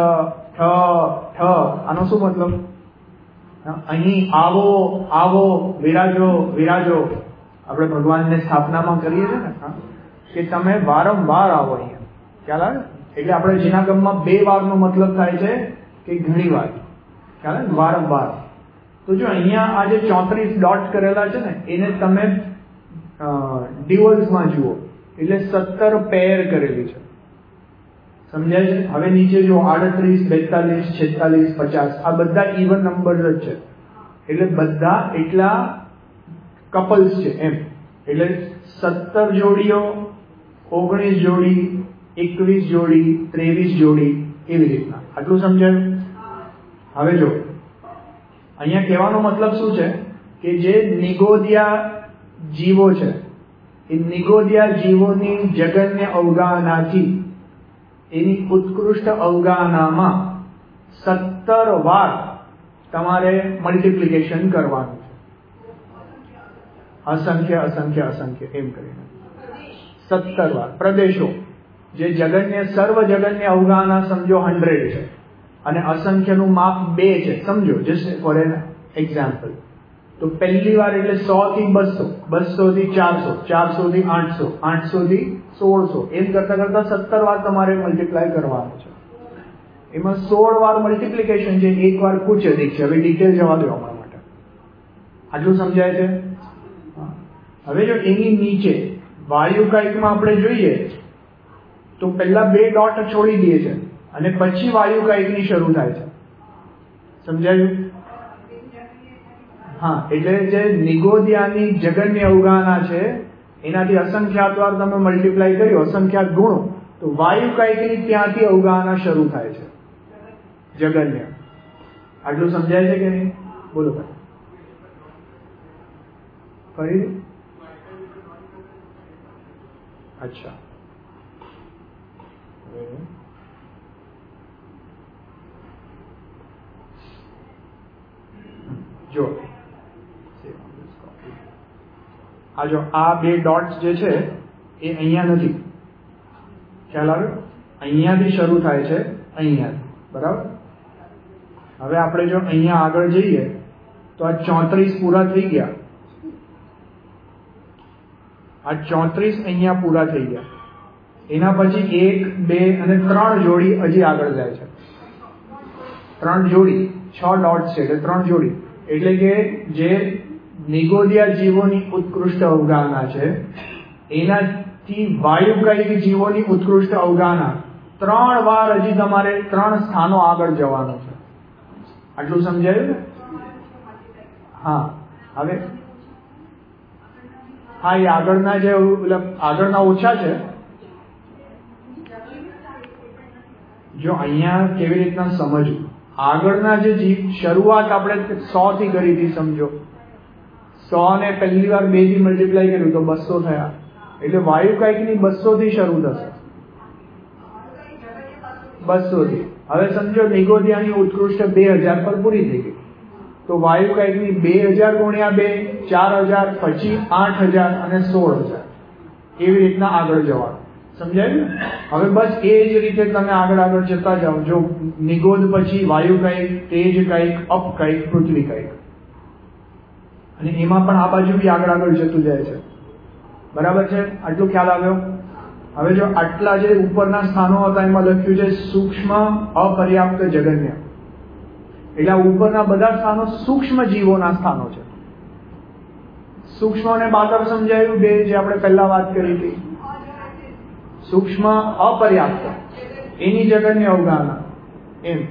આનો શું મતલબ? અહીં આવો, વિરાજો. આપણે ભગવાનને સ્થાપનામાં કરીએ છીએ ને કે તમે વારંવાર આવો અહીંયા. ખ્યાલ આવે? એટલે આપણે જીનાગમમાં 2 વારનો મતલબ થાય છે કે ઘણી વાર. ખ્યાલ આવે? વારંવાર. તો જો અહીંયા આ જે 34 ડોટ કરેલા છે ને એને તમે ડિવલ્સમાં જુઓ એટલે 17 પેર કરેલી છે. સમજાય છે? હવે નીચે જો 38, 42, 46, 50 આ બધા ઇવન નંબર્સ જ છે. એટલે બધા એટલા કપલ્સ છે એમ. એટલે 17 જોડીઓ, 19 જોડી, 21 જોડી, 23 જોડી, એવી રીતના. આટલું સમજાયું? હવે જો અહીંયા કહેવાનો મતલબ શું છે કે જે નિગોદિયા જીવો છે એ નિગોદિયા જીવોની જગન્ય અવગાહનાથી એની ઉત્કૃષ્ટ અવગાહનામાં 17 વાર તમારે મલ્ટીપ્લિકેશન કરવાનું છે. અસંખ્ય એમ કરીને 17 વાર. પ્રદેશો જે જગન્ય સર્વ જગન્ય અવગાહના સમજો 100 છે અને અસંખ્યનું માપ 2 છે. સમજો જસ્ટ ફોર એન એક્ઝામ્પલ. તો પહેલી વાર એટલે 100 થી 200, 200 થી 400, 400 થી 800, 800 થી 1600, એમ કરતા 17 વાર તમારે મલ્ટીપ્લાય કરવાનું છે. એમાં 16 વાર મલ્ટીપ્લિકેશન છે, 1 વાર પૂછે છે. હવે ડિટેલ જવા દો અમારા માટે. આટલું સમજાય છે? હવે જો એની નીચે વાયુકાયિકમાં આપણે જોઈએ તો પહેલા 2 ડોટ છોડી દઈએ છે અને પછી વાયુકાયિકની શરૂ થાય છે. સમજાયું? હા, એટલે જે નિગોદિયાની જગન્ય અવગાહના છે એનાથી અસંખ્યાત વાર તમે મલ્ટીપ્લાય કર્યો, અસંખ્યાત ગુણો, તો વાયુકાયિકની ત્યાંથી અવગાહના શરૂ થાય છે જગન્ય. આટલું સમજાય છે કે નહીં? બોલો ભાઈ. ફરી? અચ્છા, જો આ 2 ડોટ્સ જે છે એ અહીંયા નથી. ખ્યાલ આવે? અહીંયાથી શરૂ થાય છે, અહીંયા. બરાબર? હવે આપણે જો અહીંયા આગળ જઈએ તો આ 34 પૂરા થઈ ગયા. આ 34 અહીંયા પૂરા થઈ ગયા. એના પછી 1, 2 અને 3 જોડી હજી આગળ જાય છે. 3 જોડી, 6 ડોટ્સ છે એટલે 3 જોડી. એટલે કે જે નિગોદિયા જીવોની ઉત્કૃષ્ટ અવગાહના છે એનાથી વાયુકાયિક જીવોની ઉત્કૃષ્ટ અવગાહના 3 વાર હજી તમારે 3 સ્થાનો આગળ જવાનું છે. આટલું સમજાયું ને? હા. હવે હા, એ આગળના જે આગળના ઓછા છે. જો અહીંયા કેવી રીતના સમજવું, આગળના જે શરૂઆત આપણે 100 થી કરી હતી. સમજો 100 ને પહેલી વાર 2 થી મલ્ટીપ્લાય કર્યું તો 200 થયા. એટલે વાયુકાયિકની 200 થી શરૂ થશે. 200 થી. હવે સમજો નિગોદિયાની ઉત્કૃષ્ટ 2000 પર પૂરી થઈ ગઈ. તો વાયુકાયિકની 2000 ગુણ્યા 2, 4000, પછી 8000 અને 16000. એવી રીતના આગળ જવાનું. સમજાયું ને? હવે બસ એ જ રીતે તમે આગળ જતા જાઓ. જો નિગોદ પછી વાયુકાયિક, તેજકાયિક, અપકાયિક, પૃથ્વીકાયિક, અને એમાં પણ આ બાજુ બી આગળ જતું જાય છે. બરાબર છે? આટલું ખ્યાલ આવ્યો? હવે જો આટલા જે ઉપરના સ્થાનો હતા એમાં લખ્યું છે સૂક્ષ્મ અપર્યાપ્ત જગન્ય. એટલે ઉપરના બધા સ્થાનો સૂક્ષ્મ જીવોના સ્થાનો છે. સૂક્ષ્મ અને બાતર સમજાયું બે, જે આપણે પહેલા વાત કરી હતી. સૂક્ષ્મ અપર્યાપ્ત એની જગન્ય અવગાહના એમ,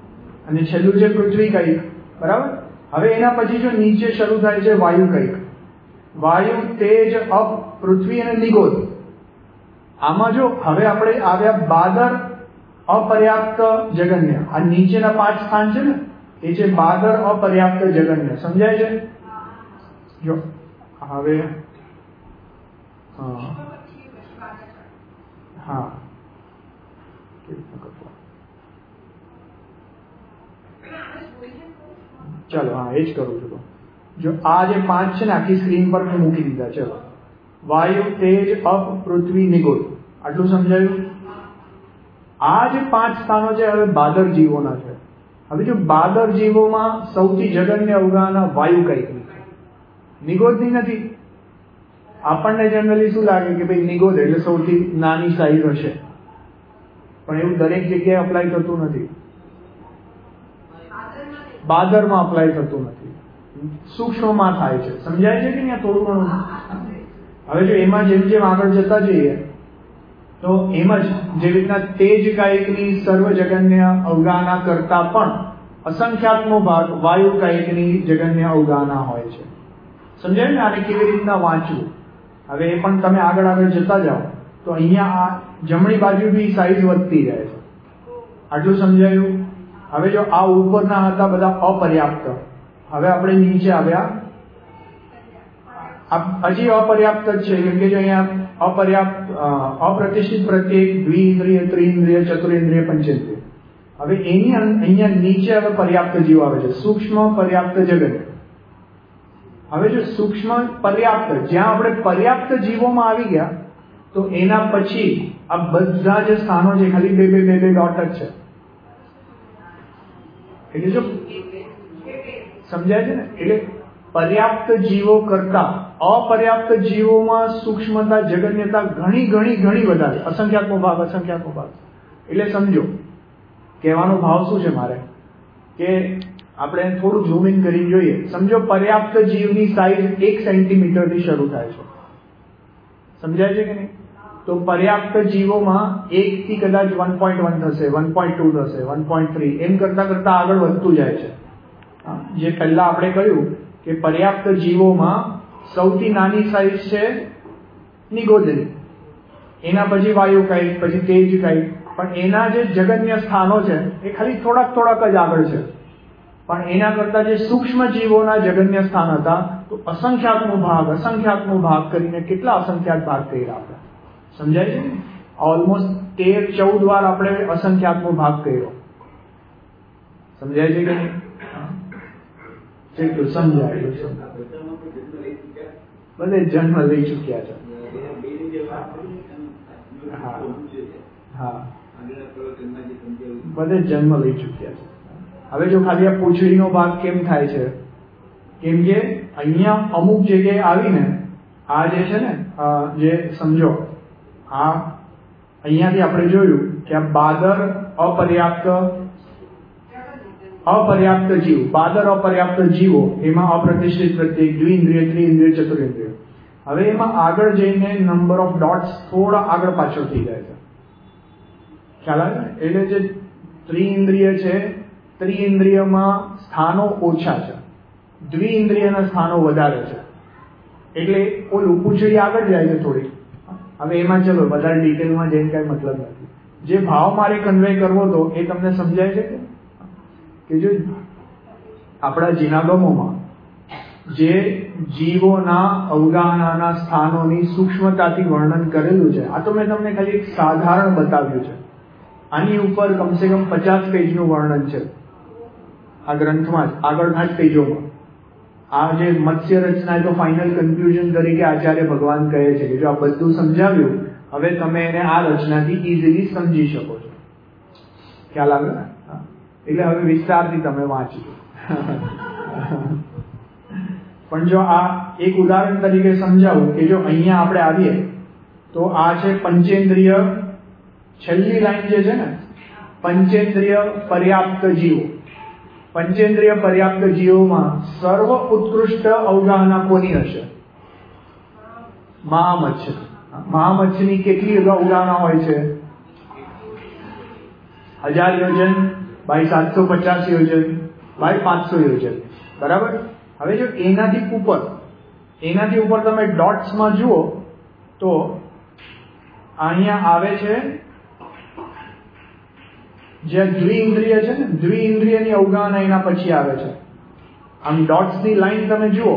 અને છેલ્લું છે પૃથ્વીકાયિક. બરાબર? હવે એના પછી જો નીચે શરૂ થાય છે વાયુકાયિક. વાયુ, તેજ, અપ, પૃથ્વી અને નિગોદ. આમાં જો હવે આપણે આવ્યા બાદર, અપર્યાપ્ત, જગન્ય. આ નીચેના 5 સ્થાન છે ને, એ છે બાદર, અપર્યાપ્ત, જગન્ય. સમજાય છે? જો હવે હા, ચલો હા એ જ કરું છું. જો આ જે 5 છે ને આખી સ્ક્રીન પર મેં મૂકી દીધા. ચલો, વાયુ, તેજ, અપ, પૃથ્વી, નિગોદ. આટલું સમજાયું? આ જે 5 સ્થાનો છે હવે બાદર જીવોના છે. હવે જો બાદર જીવોમાં સૌથી જગન્ય અવગાહના વાયુ કઈકની છે, નિગોદની નથી. આપણને જનરલી શું લાગે કે ભાઈ નિગોદ એટલે સૌથી નાની સાઈઝ હશે, પણ એવું દરેક જગ્યાએ અપ્લાય થતું નથી. બાદરમાં અપ્લાય થતું નથી, સૂક્ષ્મમાં થાય છે. સમજાય છે કે ત્યાં થોડું ઘણું? હવે જો એમાં જેમ જેમ આગળ જતા જઈએ તો એમ જ જેવી રીતના તેજ કાયિકની સર્વજગન્ય અવગાહના કરતા પણ અસંખ્યાતનો ભાગ વાયુ કાયિકની જગન્ય અવગાહના હોય છે. સમજાય ને? આને કેવી રીતના વાંચવું? હવે એ પણ તમે આગળ આગળ જતા જાઓ તો અહીંયા આ જમણી બાજુ બી સાઈઝ વધતી જાય છે. આટલું સમજાયું? હવે જો આ ઉપરના હતા બધા અપર્યાપ્ત, હવે આપણે નીચે આવ્યા હજી અપર્યાપ્ત જ છે, કેમ કે જો અહીંયા અપર્યાપ્ત, અપ્રતિષ્ઠિત પ્રત્યેક, દ્વિઇન્દ્રિય, ત્રિઇન્દ્રિય, ચતુરેન્દ્રિય, પંચેન્દ્રિય. હવે એની અહીંયા નીચે હવે પર્યાપ્ત જીવ આવે છે, સૂક્ષ્મ, પર્યાપ્ત, જગત. હવે જો સૂક્ષ્મ, પર્યાપ્ત, જ્યાં આપણે પર્યાપ્ત જીવોમાં આવી ગયા તો એના પછી આ બધા જે સ્થાનો છે ખાલી બે ડોટ જ છે. એટલે જો સમજાય છે ને, એટલે પર્યાપ્ત જીવો કરતા અપર્યાપ્ત જીવોમાં સૂક્ષ્મતા, જગન્યતા ઘણી ઘણી ઘણી વધારે. અસંખ્યાતનો ભાગ, અસંખ્યાતનો ભાગ. એટલે સમજો કહેવાનો ભાવ શું છે મારે, કે આપણે થોડું ઝૂમ ઇન કરી જોઈએ. સમજો પર્યાપ્ત જીવની સાઈઝ 1 સેન્ટીમીટરથી શરૂ થાય છે. સમજાય છે કે નહીં? તો પર્યાપ્ત જીવોમાં 1 થી કદાચ 1.1 થશે, 1.2 થશે, 1.3, એમ કરતા કરતા આગળ વધતું જાય છે. જે પહેલા આપણે કહ્યું કે પર્યાપ્ત જીવોમાં સૌથી નાની સાઈઝ છે નિગોદની, એના પછી વાયુ કાયિક, પછી તેજ કાયિક. પણ એના જે જગન્ય સ્થાનો છે એ ખાલી થોડાક જ આગળ છે. પણ એના કરતા જે સૂક્ષ્મ જીવોના જગન્ય સ્થાન હતા તો અસંખ્યાતનો ભાગ કરીને કેટલા અસંખ્યાત ભાગ કર્યા આપણે. સમજાય છે? ઓલમોસ્ટ 13-14 વાર આપણે અસંખ્યાતનો ભાગ કર્યો. સમજાય છે કે નહીં? જેટલું સમજાય બધે જન્મ લઈ ચુક્યા છે. હા, બધે જન્મ લઈ ચુક્યા છે. હવે જો ખાલી આ પૂંછડીનો ભાગ કેમ થાય છે? કેમ કે અહીંયા અમુક જગ્યાએ આવીને આ જે છે ને, જે સમજો આ અહીંયાથી આપણે જોયું કે આ બાદર, અપર્યાપ્ત જીવ, બાદર અપર્યાપ્ત જીવો, એમાં અપ્રતિષ્ઠિત પ્રત્યેક, દ્વિઇન્દ્રિય, ત્રિઇન્દ્રિય, ચતુરેન્દ્રિય. હવે એમાં આગળ જઈને નંબર ઓફ ડોટ્સ થોડા આગળ પાછળ થઈ જાય છે. ખ્યાલ આવે ને? એટલે જે ત્રિઇન્દ્રિય છે, ત્રિઇન્દ્રિયમાં સ્થાનો ઓછા છે, દ્વિઇન્દ્રિયના સ્થાનો વધારે છે. એટલે ઓલું પૂંછડી આગળ જાય છે થોડી. હવે એમાં ચલો વધારે ડિટેલમાં જઈને કઈ મતલબ નથી. જે ભાવ મારે કન્વે કરવો હતો એ તમને સમજાય છે કે જો આપણા જીનાગમોમાં જે જીવોના અવગાહનાના સ્થાનોની સૂક્ષ્મતાથી વર્ણન કરેલું છે, આ તો મેં તમને ખાલી એક સાધારણ બતાવ્યું છે. આની ઉપર કમસે કમ 50 પેજનું વર્ણન છે આ ગ્રંથમાં જ, આગળના જ પેજોમાં. આ જે મત્સ્ય રચના તો ફાઇનલ કન્ક્લુઝન તરીકે આચાર્ય ભગવાન કહે છે કે જો આ બધું સમજાવ્યું, હવે તમે એને આ રચનાથી ઇઝીલી સમજી શકો છો. ખ્યાલ આવે ને? એટલે હવે વિસ્તારથી તમે વાંચજો. પણ જો આ એક ઉદાહરણ તરીકે સમજાવું કે જો અહીંયા આપણે આવીએ તો આ છે પંચેન્દ્રિય, છેલ્લી લાઈન જે છે ને, પંચેન્દ્રિય પર્યાપ્ત જીવો. પંચેન્દ્રિય પર્યાપ્ત જીવોમાં સર્વ ઉત્કૃષ્ટ અવગાહના કોની હશે? મહામત્સ્ય. મહામત્સ્યની કેટલી અવગાહના હોય છે? 1000 યોજન બાય 750 યોજન બાય 500 યોજન. બરાબર? હવે જો એનાથી ઉપર એનાથી ઉપર તમે ડોટ્સમાં જુઓ તો અહીંયા આવે છે જે દ્વિઇન્દ્રિય છે ને, દ્વિઇન્દ્રિયની અવગાહના એના પછી આવે છે. આમ ડોટ્સની લાઈન તમે જુઓ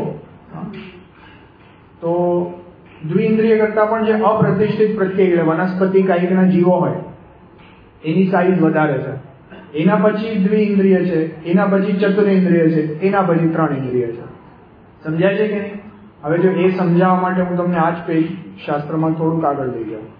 તો દ્વિઇન્દ્રિય કરતા પણ જે અપ્રતિષ્ઠિત પ્રત્યય વનસ્પતિ કાયિકના જીવો હોય એની સાઈઝ વધારે છે. એના પછી દ્વિઇન્દ્રિય છે, એના પછી ચતુરેન્દ્રિય છે, એના પછી 3 ઇન્દ્રિય છે. સમજાય છે કે નહીં? હવે જો એ સમજાવવા માટે હું તમને આ જ પેજ શાસ્ત્રમાં થોડુંક આગળ લઈ જાઉં.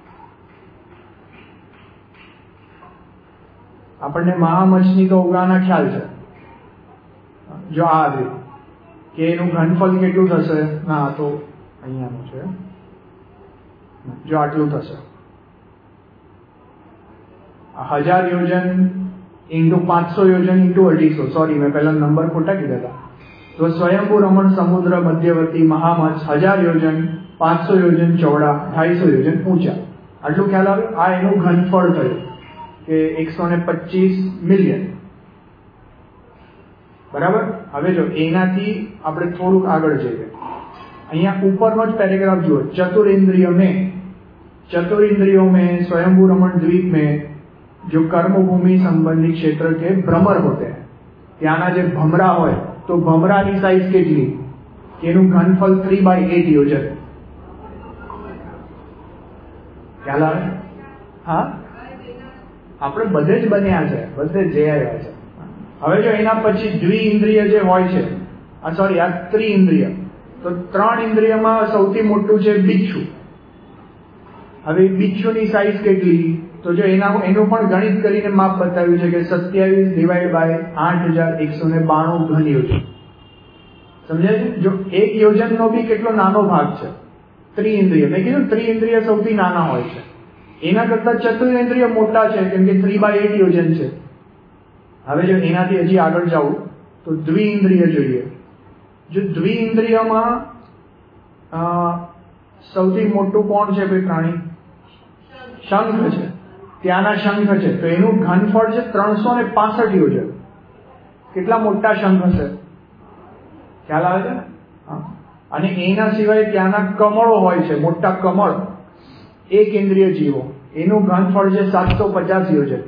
આપણને મહામચ્છની તો અવગાહના ખ્યાલ છે. જો આ રહ્યું કે એનું ઘનફળ કેટલું થશે, ના તો અહીંયાનું છે, જો આટલું થશે 1000 યોજન ઇન્ટુ 500 યોજન ઇન્ટુ 250. સોરી, મેં પહેલા નંબર ખોટા કીધા હતા. તો સ્વયંભૂ રમણ સમુદ્ર મધ્યવર્તી મહામચ્છ 1000 યોજન 500 યોજન ચોડા 250 યોજન ઊંચા. આટલું ખ્યાલ આવ્યો? આ એનું ઘનફળ થયું કે 125 મિલિયન. બરાબર. હવે જો એનાથી આપણે થોડુંક આગળ જઈએ. અહીંયા ઉપરનો જ પેરેગ્રાફ જુઓ. चतुरेंद्रिय में स्वयंभू रमण द्वीप में जो कर्मभूमि संबंधी क्षेत्र के भ्रमर होते हैं, ત્યાંના જે ભમરા હોય તો ભમરાની સાઈઝ કેટલી? એનું ઘનફળ 3/8 યોજન. ખ્યાલ આવે? હા, આપણે બધે જ બન્યા છે, બધે જ જઈ આવ્યા છે. હવે જો એના પછી દ્વિઇન્દ્રિય જે હોય છે, આ ત્રિઇન્દ્રિય, તો 3 ઇન્દ્રિયમાં સૌથી મોટું છે બિચ્છુ. હવે બિચ્છુની સાઈઝ કેટલી? તો જો એનું પણ ગણિત કરીને માપ બતાવ્યું છે કે 27/8192 ઘન યોજન. સમજાય છે? જો એક યોજનનો બી કેટલો નાનો ભાગ છે ત્રિઇન્દ્રિય. મેં કીધું ત્રિઇન્દ્રિય સૌથી નાના હોય છે, એના કરતા ચતુરેન્દ્રિય મોટા છે કેમ કે 3/8 યોજન છે. હવે જો એનાથી હજી આગળ જાઉં તો દ્વિઇન્દ્રિય જોઈએ. જો દ્વિઇન્દ્રિયમાં સૌથી મોટું કોણ છે કોઈ પ્રાણી? શંખ છે. ત્યાંના શંખ છે તો એનું ઘનફળ છે 365 યોજન. કેટલા મોટા શંખ હશે? ખ્યાલ આવે છે? અને એના સિવાય ત્યાંના કમળો હોય છે, મોટા કમળ, એક ઇન્દ્રિય જીવો, એનું ઘનફળ છે 750 યોજન.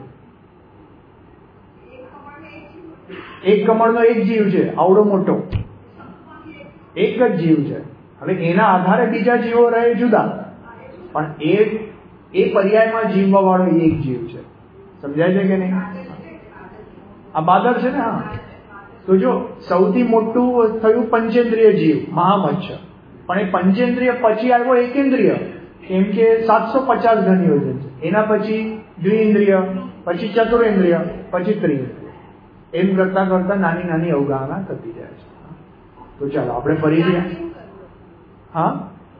એક કમળનો એક જીવ છે, આવડો મોટો, એક જ જીવ છે. હવે એના આધારે બીજા જીવો રહે જુદા, પણ એ પર્યાયમાં જીવવા વાળો એક જીવ છે. સમજાય છે કે નહીં? આ બાદર છે ને. હા, તો જો સૌથી મોટું થયું પંચેન્દ્રિય જીવ મહામચ્છ, પણ એ પંચેન્દ્રિય પછી આવ્યો એકેન્દ્રિય, કેમ કે 750 ઘન યોજન છે. એના પછી દ્વિઇન્દ્રિય, પછી ચતુરેન્દ્રિય, પછી ત્રિઇન્દ્રિય. એમ કરતા કરતા નાની નાની અવગાહના થતી જાય છે. તો ચાલો આપણે ફરીથી હા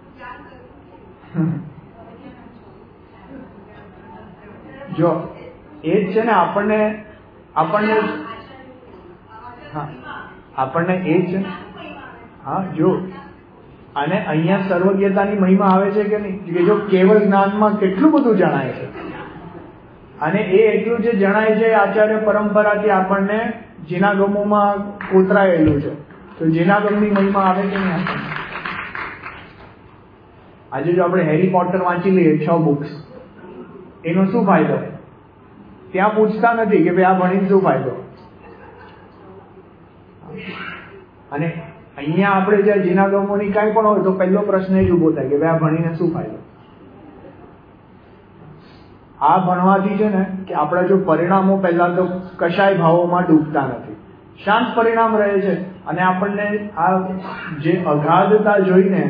જો એ જ છે ને આપણને એ જ છે. હા જો, અને અહીંયા સર્વજ્ઞતાની મહિમા આવે છે કે નહીં? કે જો કેવળ જ્ઞાનમાં કેટલું બધું જણાય છે, અને એ એટલું જે જણાય છે આચાર્ય પરંપરાથી આપણને જીનાગમોમાં કોતરાયેલું છે. તો જીનાગમની મહિમા આવે કે નહીં આપણને? આજે જો આપણે હેરી પોટર વાંચી લઈએ 6 બુક્સ, એનો શું ફાયદો? ત્યાં પૂછતા નથી કે ભાઈ આ ભણીને શું ફાયદો. અને અહીંયા આપણે જ્યાં જીનાગમોની કાંઈ પણ હોય તો પહેલો પ્રશ્ન એ જ ઉભો થાય કે ભાઈ આ ભણીને શું ફાયદો. આ ભણવાથી છે ને કે આપણા જો પરિણામો પહેલા તો કશાય ભાવોમાં ડૂબતા નથી, શાંત પરિણામ રહે છે. અને આપણને આ જે અગાધતા જોઈને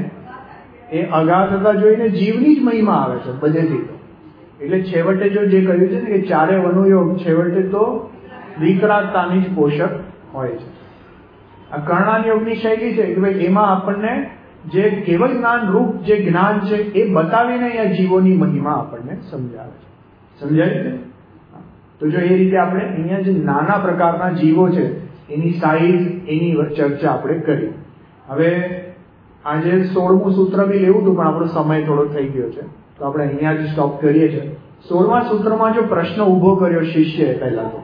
જીવની જ મહિમા આવે છે બધેથી. એટલે છેવટે જો જે કહ્યું છે ને કે ચારે વનુયોગ છેવટે તો વિકરાળતાની જ પોષક હોય છે. આ કર્ણાન યોગની શૈલી છે કે ભાઈ એમાં આપણને જે કેવલ જ્ઞાન રૂપ જે જ્ઞાન છે એ બતાવીને અહીંયા જીવોની મહિમા આપણને સમજાવે છે. સમજાય છે? તો જો એ રીતે આપણે અહીંયા જે નાના પ્રકારના જીવો છે એની સાઈઝ, એની ચર્ચા આપણે કરી. હવે આજે 16મું સૂત્ર બી લેવું હતું પણ આપણો સમય થોડો થઈ ગયો છે, તો આપણે અહીંયા જ સ્ટોપ કરીએ છીએ. 16મા સૂત્રમાં જો પ્રશ્ન ઉભો કર્યો શિષ્યએ પહેલા તો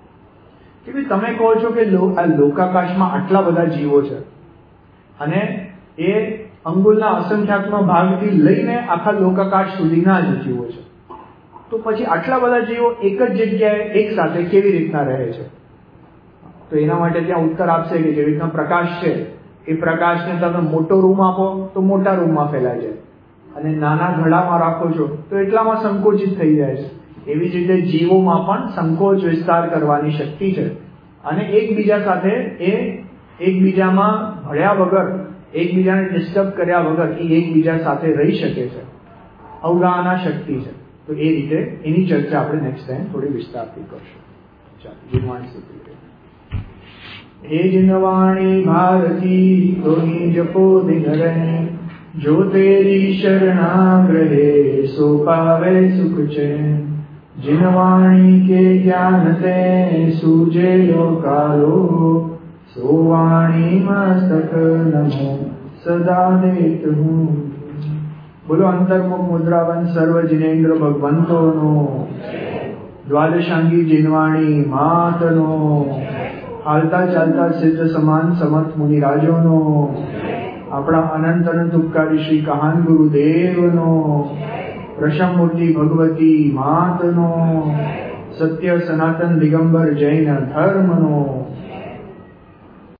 કે તમે કહો છો કે આ લોકાકાશમાં આટલા બધા જીવો છે અને એ અંગુલના અસંખ્યાત્મક ભાગથી લઈને આખા લોકાકાશ સુધીના જ જીવો છે. તો પછી આટલા બધા જીવો એક જ જગ્યાએ એક સાથે કેવી રીતના રહે છે? તો એના માટે ત્યાં ઉત્તર આપશે કે જેવી રીતના પ્રકાશ છે, એ પ્રકાશને તમે મોટો રૂમ આપો તો મોટા રૂમમાં ફેલાઈ જાય, અને નાના ઘડામાં રાખો છો તો એટલામાં સંકોચિત થઈ જાય છે. એવી જ રીતે જીવોમાં પણ સંકોચ વિસ્તાર કરવાની શક્તિ છે, અને એકબીજા સાથે એ એકબીજામાં ભળ્યા વગર, એકબીજાને ડિસ્ટર્બ કર્યા વગર એ એકબીજા સાથે રહી શકે છે. અવગાહના શક્તિ છે. તો એ રીતે એની ચર્ચા આપણે નેક્સ્ટ ટાઈમ થોડી વિસ્તારથી કરશું. ચાલો, જીનવાણી સૂત્ર. હે જીનવાણી ભારતી તોહી જપો દિન રહે, જો તેરી શરણાગ્રહે સો પાવે સુખ છે. જીનવાણી કે જ્ઞાન તે સૂજે લોકાલો, સો વાણી મસ્તક નમો સદા દેત હું. બોલો અંતર્મુખ મુદ્રાવન સર્વ જીનેન્દ્ર ભગવંતોનો, દ્વાદશાંગી જીનવાણી માતનો, હાલતા ચાલતા સિદ્ધ સમાન સમર્થ મુનિરાજોનો, આપણા અનંત અનંત ઉપકારી શ્રી કહાન ગુરુદેવનો, પ્રશમમૂર્તિ ભગવતી માતનો, સત્ય સનાતન દિગંબર જૈન ધર્મનો.